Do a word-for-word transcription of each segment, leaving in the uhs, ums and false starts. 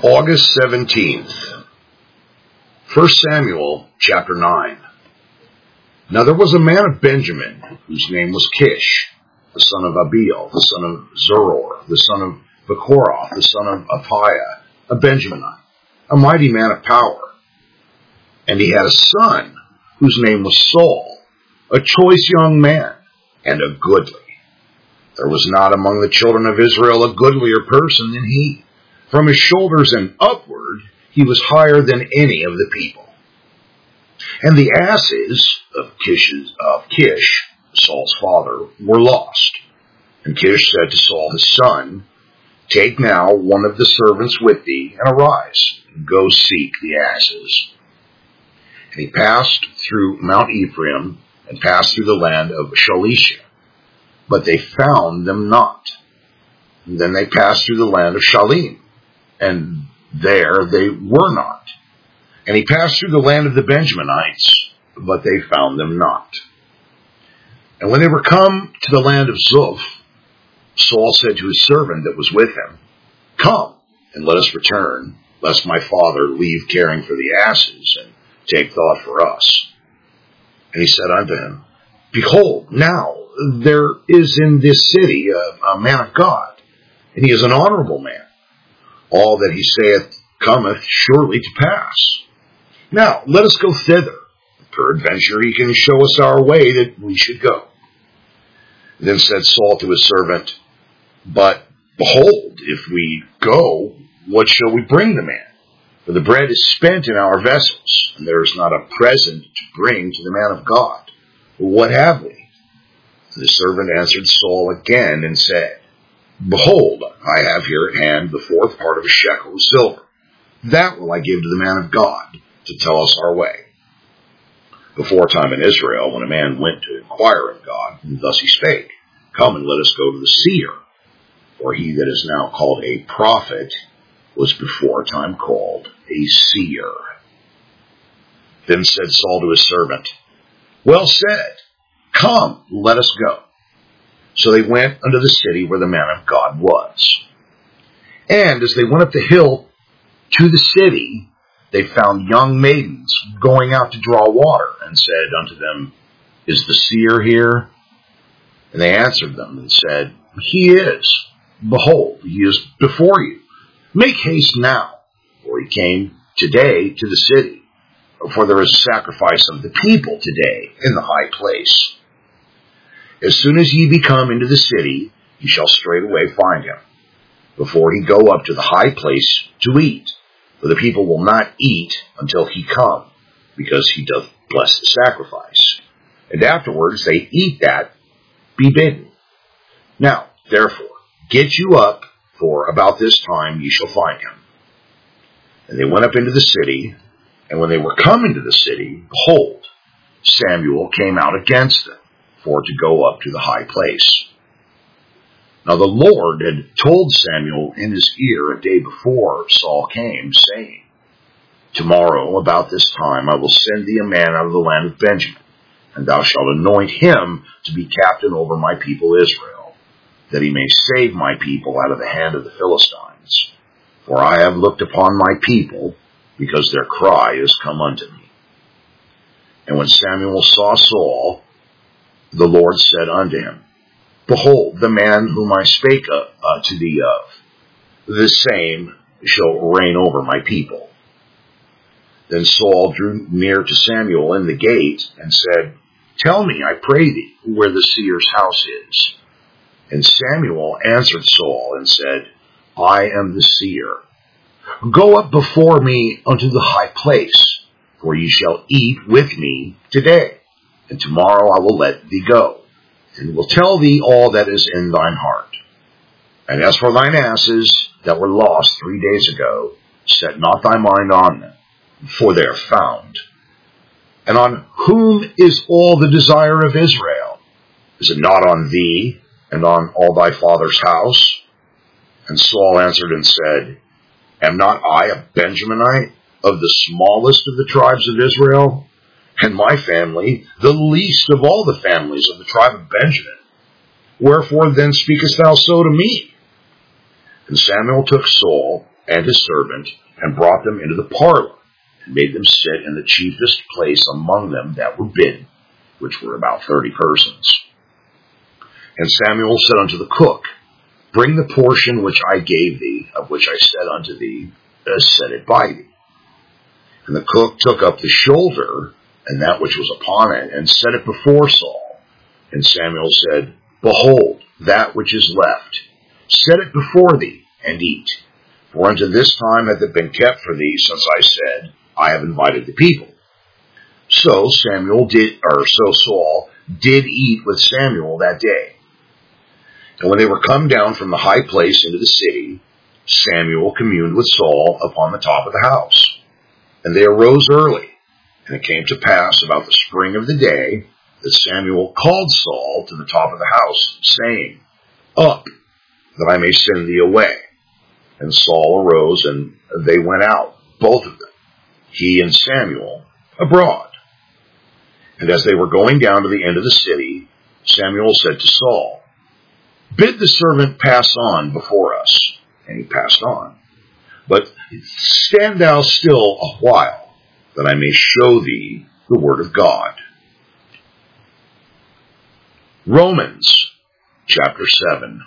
August seventeenth, First Samuel chapter nine. Now there was a man of Benjamin, whose name was Kish, the son of Abiel, the son of Zeror, the son of Bechorath, the son of Aphiah, a Benjaminite, a mighty man of power. And he had a son, whose name was Saul, a choice young man, and a goodly. There was not among the children of Israel a goodlier person than he. From his shoulders and upward, he was higher than any of the people. And the asses of, Kish's, of Kish, Saul's father, were lost. And Kish said to Saul his son, "Take now one of the servants with thee, and arise, and go seek the asses." And he passed through Mount Ephraim, and passed through the land of Shalisha. But they found them not. And then they passed through the land of Shalim, and there they were not. And he passed through the land of the Benjaminites, but they found them not. And when they were come to the land of Zuph, Saul said to his servant that was with him, "Come, and let us return, lest my father leave caring for the asses, and take thought for us." And he said unto him, "Behold, now there is in this city a, a man of God, and he is an honorable man. All that he saith cometh surely to pass. Now let us go thither. Peradventure he can show us our way that we should go." Then said Saul to his servant, "But behold, if we go, what shall we bring the man? For the bread is spent in our vessels, and there is not a present to bring to the man of God. What have we?" And the servant answered Saul again and said, "Behold, I have here at hand the fourth part of a shekel of silver. That will I give to the man of God, to tell us our way." Before time in Israel, when a man went to inquire of God, thus he spake, "Come and let us go to the seer." For he that is now called a prophet was before time called a seer. Then said Saul to his servant, "Well said, come, let us go." So they went unto the city where the man of God was. And as they went up the hill to the city, they found young maidens going out to draw water, and said unto them, "Is the seer here?" And they answered them and said, "He is. Behold, he is before you. Make haste now, for he came today to the city. For there is a sacrifice of the people today in the high place. As soon as ye be come into the city, ye shall straightway find him, before he go up to the high place to eat. For the people will not eat until he come, because he doth bless the sacrifice. And afterwards they eat that be bidden. Now, therefore, get you up, for about this time ye shall find him." And they went up into the city, and when they were come into the city, behold, Samuel came out against them, for to go up to the high place. Now the Lord had told Samuel in his ear a day before Saul came, saying, "Tomorrow about this time I will send thee a man out of the land of Benjamin, and thou shalt anoint him to be captain over my people Israel, that he may save my people out of the hand of the Philistines. For I have looked upon my people, because their cry is come unto me." And when Samuel saw Saul, the Lord said unto him, "Behold, the man whom I spake uh, to thee of, this same shall reign over my people." Then Saul drew near to Samuel in the gate, and said, "Tell me, I pray thee, where the seer's house is." And Samuel answered Saul, and said, "I am the seer. Go up before me unto the high place, for ye shall eat with me today, and tomorrow I will let thee go, and will tell thee all that is in thine heart. And as for thine asses that were lost three days ago, set not thy mind on them, for they are found. And on whom is all the desire of Israel? Is it not on thee, and on all thy father's house?" And Saul answered and said, "Am not I a Benjaminite, of the smallest of the tribes of Israel? And my family the least of all the families of the tribe of Benjamin. Wherefore then speakest thou so to me?" And Samuel took Saul and his servant, and brought them into the parlor, and made them sit in the chiefest place among them that were bidden, which were about thirty persons. And Samuel said unto the cook, Bring the portion which I gave thee, of which I said unto thee, uh, set it by thee. And the cook took up the shoulder, and that which was upon it, and set it before Saul. And Samuel said, Behold, that which is left, set it before thee, and eat. For unto this time hath it been kept for thee, since I said, I have invited the people. So Samuel did, or so Saul did eat with Samuel that day. And when they were come down from the high place into the city, Samuel communed with Saul upon the top of the house. And they arose early, and it came to pass about the spring of the day that Samuel called Saul to the top of the house, saying, Up, that I may send thee away. And Saul arose, and they went out, both of them, he and Samuel, abroad. And as they were going down to the end of the city, Samuel said to Saul, Bid the servant pass on before us. And he passed on. But stand thou still a while, that I may show thee the word of God. Romans chapter seven.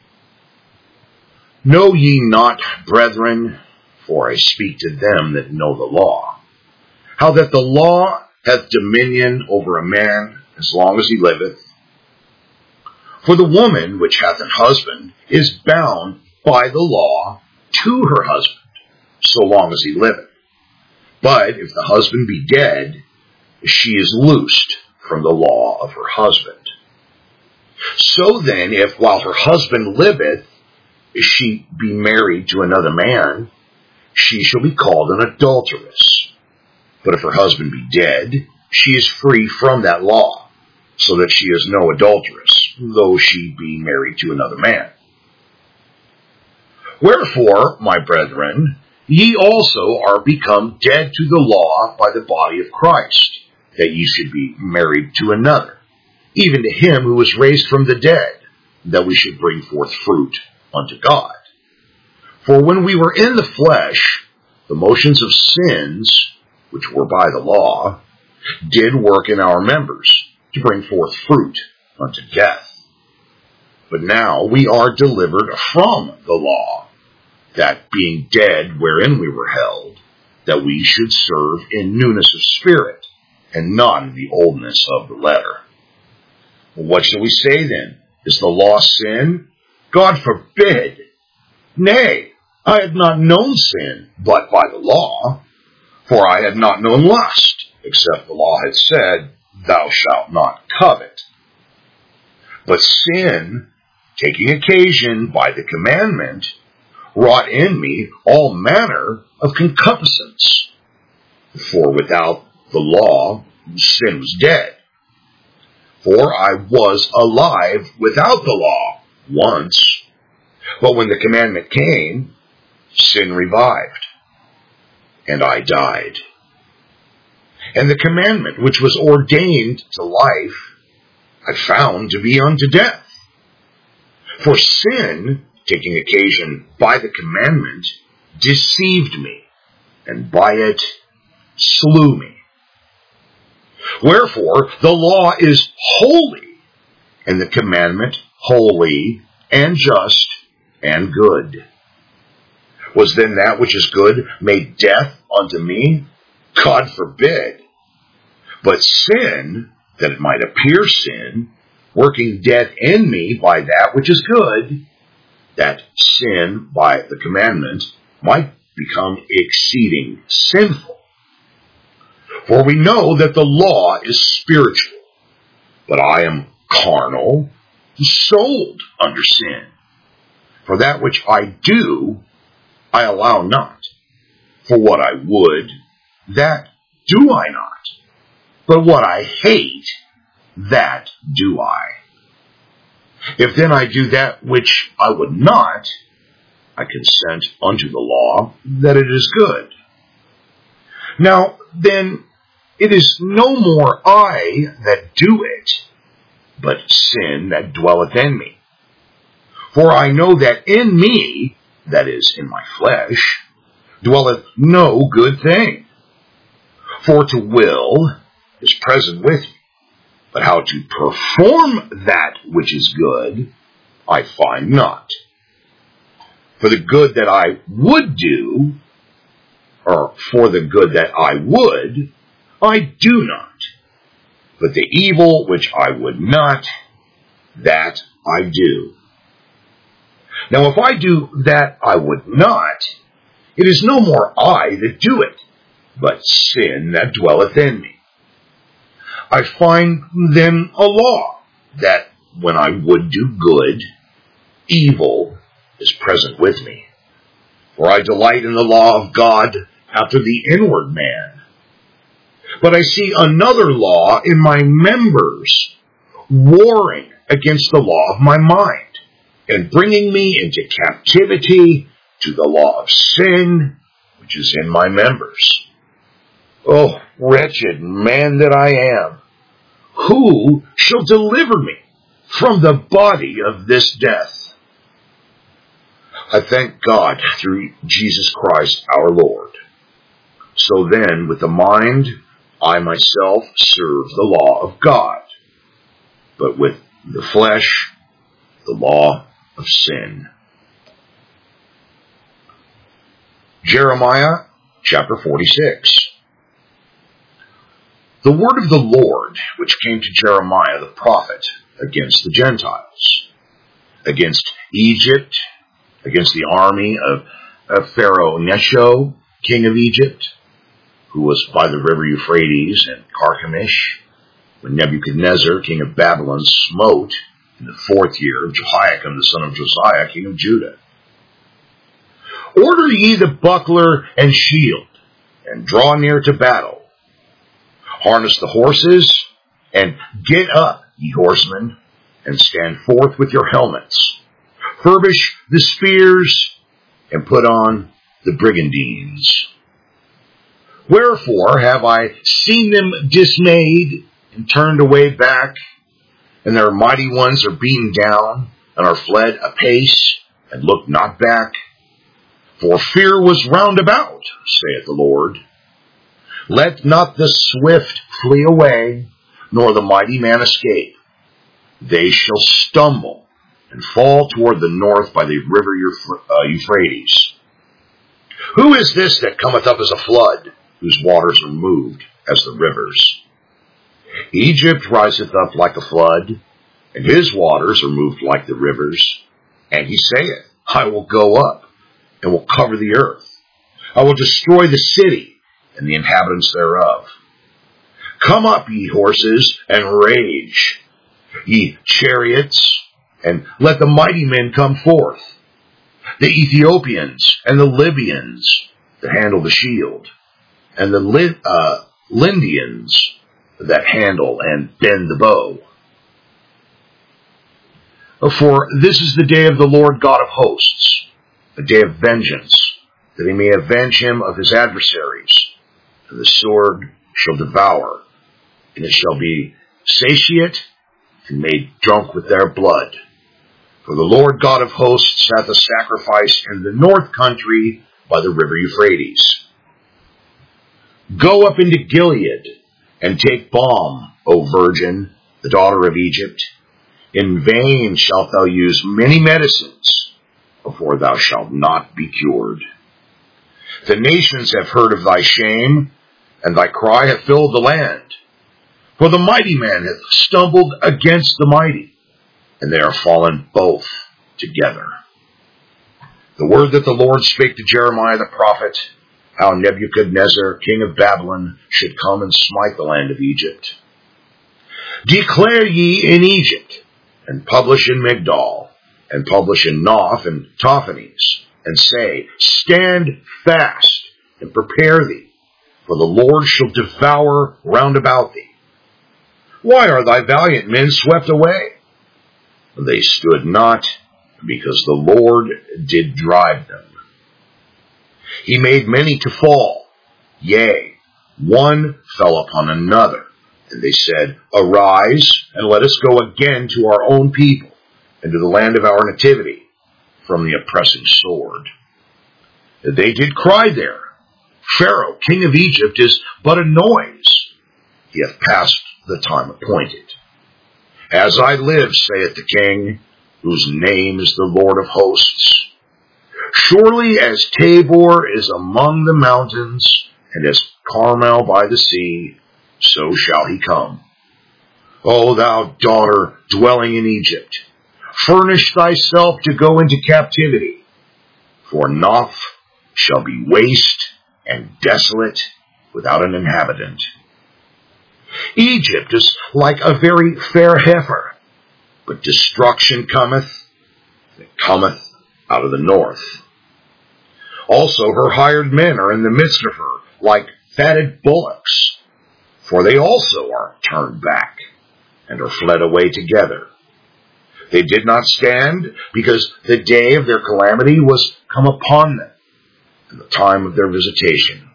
Know ye not, brethren, for I speak to them that know the law, how that the law hath dominion over a man as long as he liveth? For the woman which hath an husband is bound by the law to her husband, so long as he liveth. But if the husband be dead, she is loosed from the law of her husband. So then, if while her husband liveth, she be married to another man, she shall be called an adulteress. But if her husband be dead, she is free from that law, so that she is no adulteress, though she be married to another man. Wherefore, my brethren, ye also are become dead to the law by the body of Christ, that ye should be married to another, even to him who was raised from the dead, that we should bring forth fruit unto God. For when we were in the flesh, the motions of sins, which were by the law, did work in our members, to bring forth fruit unto death. But now we are delivered from the law, that being dead wherein we were held, that we should serve in newness of spirit, and not in the oldness of the letter. Well, what shall we say then? Is the law sin? God forbid. Nay, I had not known sin, but by the law. For I had not known lust, except the law had said, Thou shalt not covet. But sin, taking occasion by the commandment, wrought in me all manner of concupiscence. For without the law, sin was dead. For I was alive without the law once, but when the commandment came, sin revived, and I died. And the commandment which was ordained to life, I found to be unto death. For sin, taking occasion by the commandment, deceived me, and by it slew me. Wherefore the law is holy, and the commandment holy, and just, and good. Was then that which is good made death unto me? God forbid. But sin, that it might appear sin, working death in me by that which is good, that sin by the commandment might become exceeding sinful. For we know that the law is spiritual, but I am carnal, sold under sin. For that which I do, I allow not. For what I would, that do I not. But what I hate, that do I. If then I do that which I would not, I consent unto the law that it is good. Now then, it is no more I that do it, but sin that dwelleth in me. For I know that in me, that is, in my flesh, dwelleth no good thing. For to will is present with me, but how to perform that which is good, I find not. For the good that I would do, or for the good that I would, I do not. But the evil which I would not, that I do. Now if I do that I would not, it is no more I that do it, but sin that dwelleth in me. I find then a law, that when I would do good, evil is present with me. For I delight in the law of God after the inward man. But I see another law in my members, warring against the law of my mind, and bringing me into captivity to the law of sin, which is in my members. Oh, wretched man that I am, who shall deliver me from the body of this death? I thank God through Jesus Christ our Lord. So then, with the mind, I myself serve the law of God, but with the flesh, the law of sin. Jeremiah chapter forty-six. The word of the Lord, which came to Jeremiah the prophet against the Gentiles, against Egypt, against the army of, of Pharaoh Necho, king of Egypt, who was by the river Euphrates and Carchemish, when Nebuchadnezzar, king of Babylon, smote in the fourth year of Jehoiakim, the son of Josiah, king of Judah. Order ye the buckler and shield, and draw near to battle. Harness the horses, and get up, ye horsemen, and stand forth with your helmets. Furbish the spears, and put on the brigandines. Wherefore have I seen them dismayed, and turned away back, and their mighty ones are beaten down, and are fled apace, and look not back? For fear was round about, saith the Lord. Let not the swift flee away, nor the mighty man escape. They shall stumble and fall toward the north by the river Euphrates. Who is this that cometh up as a flood, whose waters are moved as the rivers? Egypt riseth up like a flood, and his waters are moved like the rivers. And he saith, I will go up, and will cover the earth. I will destroy the city, and the inhabitants thereof. Come up, ye horses, and rage, ye chariots, and let the mighty men come forth, the Ethiopians and the Libyans that handle the shield, and the Lid- uh, Lydians that handle and bend the bow. For this is the day of the Lord God of hosts, a day of vengeance, that he may avenge him of his adversaries. And the sword shall devour, and it shall be satiate and made drunk with their blood. For the Lord God of hosts hath a sacrifice in the north country by the river Euphrates. Go up into Gilead, and take balm, O virgin, the daughter of Egypt. In vain shalt thou use many medicines, before thou shalt not be cured. The nations have heard of thy shame, and thy cry hath filled the land. For the mighty man hath stumbled against the mighty, and they are fallen both together. The word that the Lord spake to Jeremiah the prophet, how Nebuchadnezzar, king of Babylon, should come and smite the land of Egypt. Declare ye in Egypt, and publish in Migdol, and publish in Noph and Tophanes, and say, Stand fast, and prepare thee, for the Lord shall devour round about thee. Why are thy valiant men swept away? They stood not, because the Lord did drive them. He made many to fall, yea, one fell upon another. And they said, Arise, and let us go again to our own people, and to the land of our nativity, from the oppressing sword. They did cry there. Pharaoh, king of Egypt, is but a noise. He hath passed the time appointed. As I live, saith the king, whose name is the Lord of hosts, surely as Tabor is among the mountains, and as Carmel by the sea, so shall he come. O thou daughter dwelling in Egypt, furnish thyself to go into captivity, for Noph shall be waste and desolate without an inhabitant. Egypt is like a very fair heifer, but destruction cometh, and cometh out of the north. Also her hired men are in the midst of her, like fatted bullocks, for they also are turned back, and are fled away together. They did not stand, because the day of their calamity was come upon them, and the time of their visitation.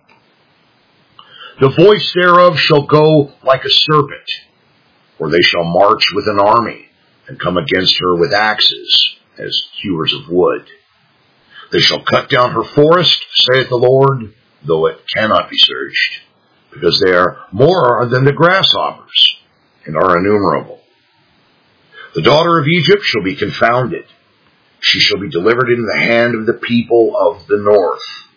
The voice thereof shall go like a serpent, for they shall march with an army, and come against her with axes, as hewers of wood. They shall cut down her forest, saith the Lord, though it cannot be searched, because they are more than the grasshoppers, and are innumerable. The daughter of Egypt shall be confounded. She shall be delivered into the hand of the people of the north.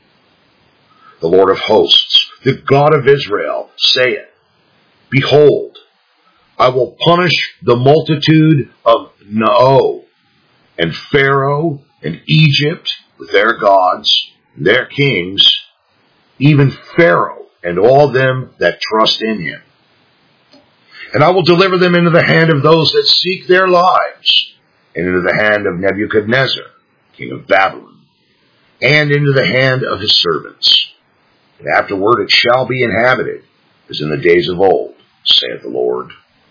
The Lord of hosts, the God of Israel, saith, Behold, I will punish the multitude of No, and Pharaoh, and Egypt, with their gods, and their kings, even Pharaoh, and all them that trust in him. And I will deliver them into the hand of those that seek their lives, and into the hand of Nebuchadnezzar, king of Babylon, and into the hand of his servants. And afterward it shall be inhabited, as in the days of old, saith the Lord.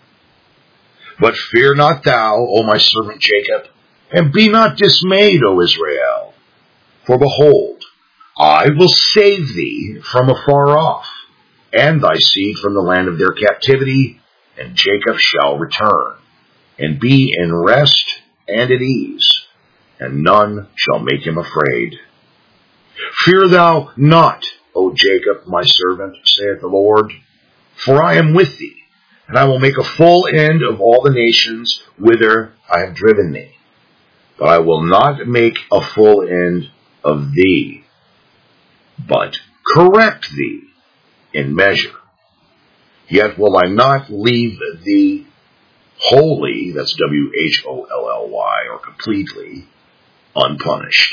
But fear not thou, O my servant Jacob, and be not dismayed, O Israel. For behold, I will save thee from afar off, and thy seed from the land of their captivity, and Jacob shall return, and be in rest and at ease, and none shall make him afraid. Fear thou not, O Jacob, my servant, saith the Lord, for I am with thee, and I will make a full end of all the nations whither I have driven thee. But I will not make a full end of thee, but correct thee in measure. Yet will I not leave thee wholly, that's W H O L L Y, or completely, unpunished.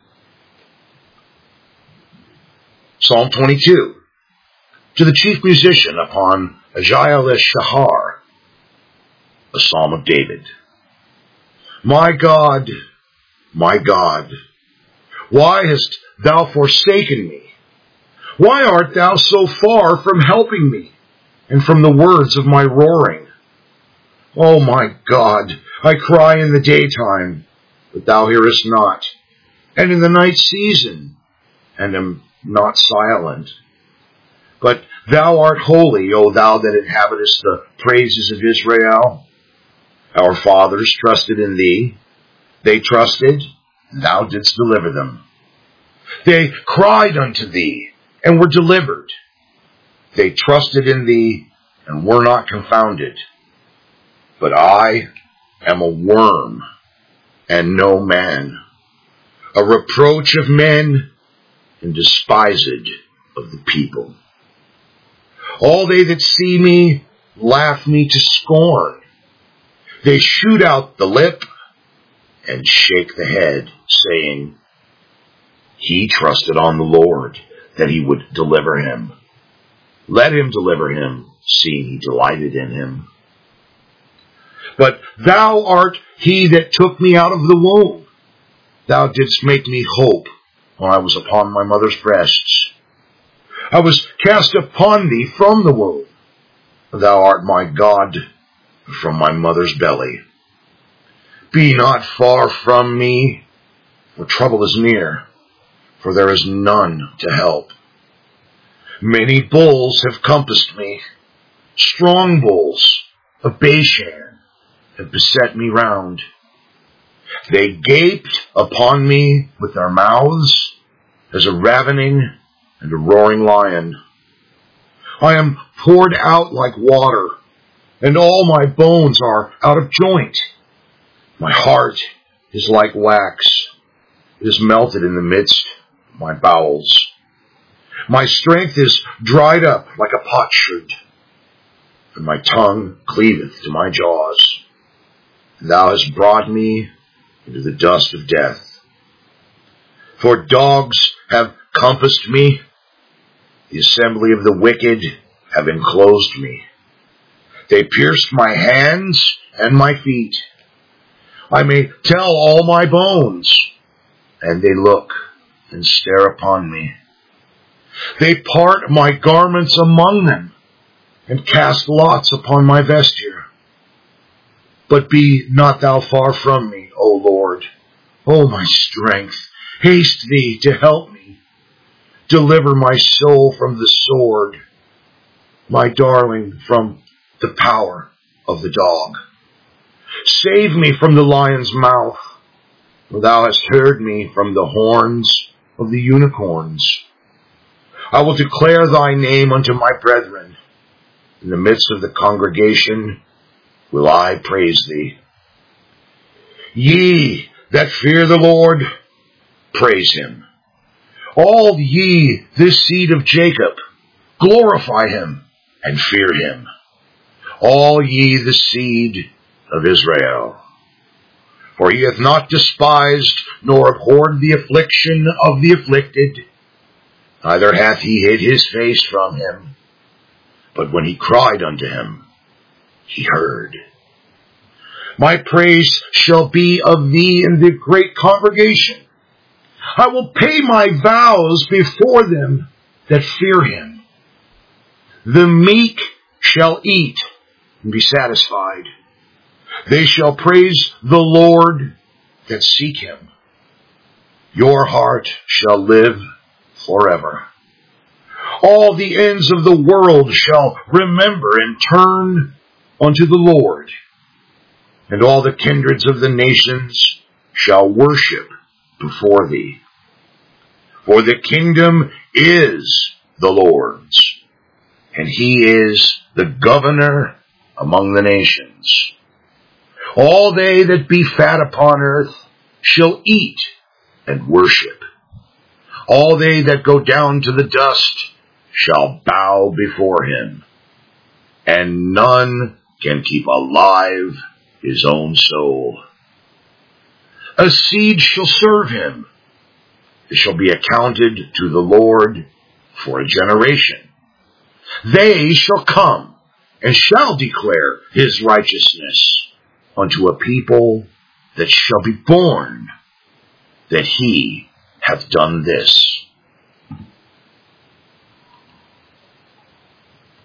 Psalm twenty-two. To the chief musician upon Ahiel-Shahar, a psalm of David. My God, my God, why hast thou forsaken me? Why art thou so far from helping me, and from the words of my roaring? O my God, I cry in the daytime, but thou hearest not, and in the night season, and am not silent. But thou art holy, O thou that inhabitest the praises of Israel. Our fathers trusted in thee. They trusted, and thou didst deliver them. They cried unto thee, and were delivered. They trusted in thee, and were not confounded. But I am a worm, and no man, a reproach of men, and despised of the people. All they that see me laugh me to scorn. They shoot out the lip and shake the head, saying, He trusted on the Lord, that he would deliver him. Let him deliver him, seeing he delighted in him. But thou art he that took me out of the womb. Thou didst make me hope when I was upon my mother's breasts. I was cast upon thee from the womb. Thou art my God from my mother's belly. Be not far from me, for trouble is near, for there is none to help. Many bulls have compassed me, strong bulls of Bashan have beset me round. They gaped upon me with their mouths, as a ravening and a roaring lion. I am poured out like water, and all my bones are out of joint. My heart is like wax. It is melted in the midst of my bowels. My strength is dried up like a potsherd, and my tongue cleaveth to my jaws. And thou hast brought me into the dust of death. For dogs have compassed me, the assembly of the wicked have enclosed me. They pierced my hands and my feet. I may tell all my bones, and they look and stare upon me. They part my garments among them, and cast lots upon my vesture. But be not thou far from me, O Lord, O my strength. Haste thee to help me. Deliver my soul from the sword, my darling from the power of the dog. Save me from the lion's mouth, for thou hast heard me from the horns of the unicorns. I will declare thy name unto my brethren. In the midst of the congregation will I praise thee. Ye that fear the Lord, praise him. All ye this seed of Jacob, glorify him and fear him. All ye the seed of Israel. For he hath not despised nor abhorred the affliction of the afflicted, neither hath he hid his face from him. But when he cried unto him, he heard. My praise shall be of thee in the great congregation. I will pay my vows before them that fear him. The meek shall eat and be satisfied. They shall praise the Lord that seek him. Your heart shall live forever. All the ends of the world shall remember and turn unto the Lord, and all the kindreds of the nations shall worship before thee. For the kingdom is the Lord's, and he is the governor among the nations. All they that be fat upon earth shall eat and worship. All they that go down to the dust shall bow before him, and none can keep alive his own soul. A seed shall serve him. It shall be accounted to the Lord for a generation. They shall come and shall declare his righteousness unto a people that shall be born, that he hath done this.